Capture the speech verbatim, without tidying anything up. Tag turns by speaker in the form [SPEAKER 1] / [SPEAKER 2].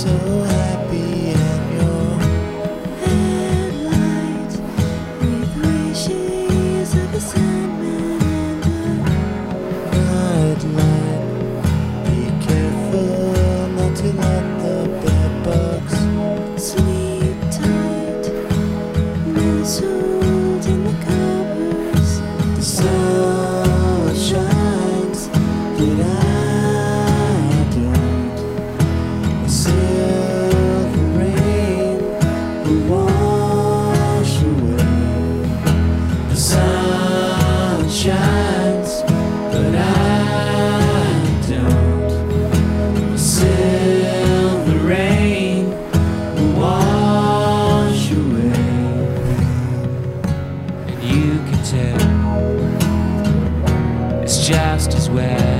[SPEAKER 1] so happy, and your
[SPEAKER 2] headlight with wishes of a Sandman and a
[SPEAKER 1] night light. Be careful not to let the bed bugs
[SPEAKER 2] sleep tight, nestled in the covers.
[SPEAKER 1] The sun shines, but I don't. A silver rain will wash away. The sun shines, but I don't. A silver rain will wash away.
[SPEAKER 3] And you can tell it's just as well.